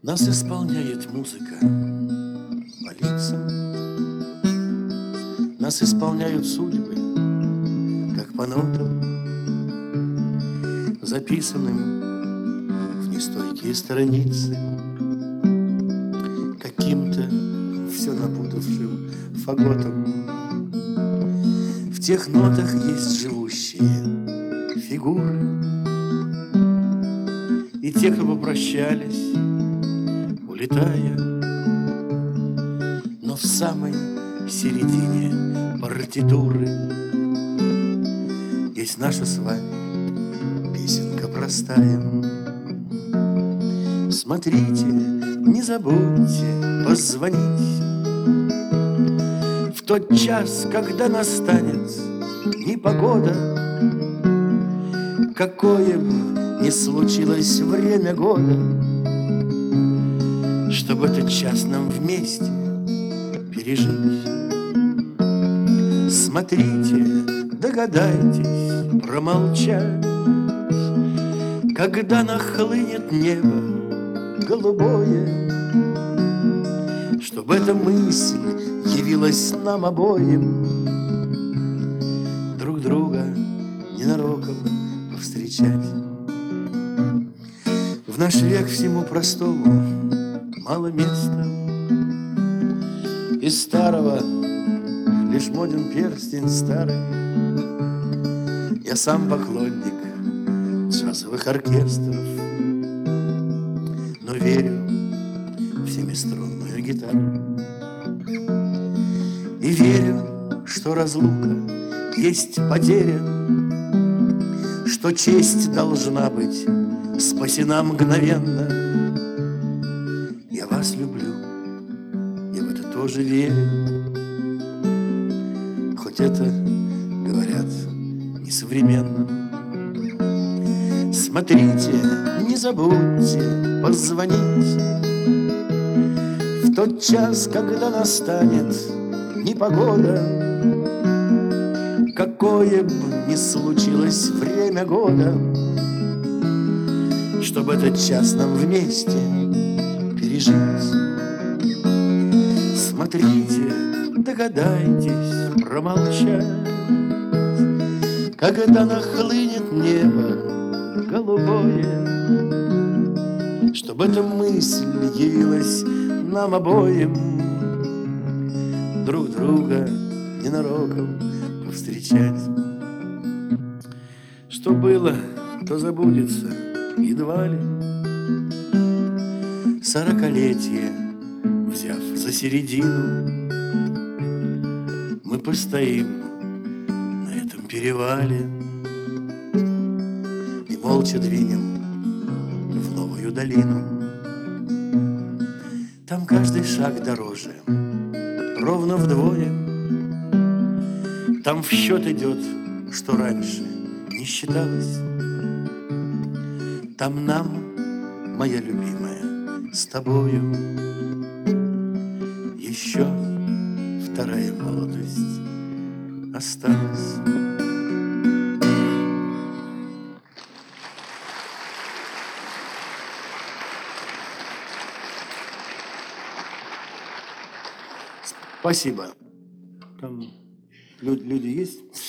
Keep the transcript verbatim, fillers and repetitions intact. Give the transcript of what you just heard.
Нас исполняет музыка по лицам, нас исполняют судьбы, как по нотам, записанным в нестойкие страницы, каким-то все напутавшим фаготом. В тех нотах есть живущие фигуры, и те, кто попрощались, улетая, но в самой середине партитуры есть наша с вами песенка простая. Смотрите, не забудьте позвонить в тот час, когда настанет непогода. Какое бы ни случилось время года, чтобы этот час нам вместе пережить. Смотрите, догадайтесь промолчать, когда нахлынет небо голубое, чтобы эта мысль явилась нам обоим, друг друга ненароком повстречать. В наш век всему простому мало места, из старого лишь моден перстень старый. Я сам поклонник джазовых оркестров, но верю в семиструнную гитару. И верю, что разлука есть потеря, что честь должна быть спасена мгновенно. Я вас люблю, я в это тоже верю, хоть это, говорят, несовременно. Смотрите, не забудьте позвонить в тот час, когда настанет непогода. Какое бы ни случилось время года, чтобы этот час нам вместе пережить. Смотрите, догадайтесь промолчать, когда нахлынет небо голубое, чтобы эта мысль явилась нам обоим, друг друга ненароком повстречать. Что было, то забудется едва ли. Сорокалетие взяв за середину, мы постоим на этом перевале и молча двинем в новую долину. Там каждый шаг дороже, ровно вдвое. Там в счет идет, что раньше не считалось. Там нам, моя любимая, с тобою еще вторая молодость осталась. Спасибо. Там люди есть?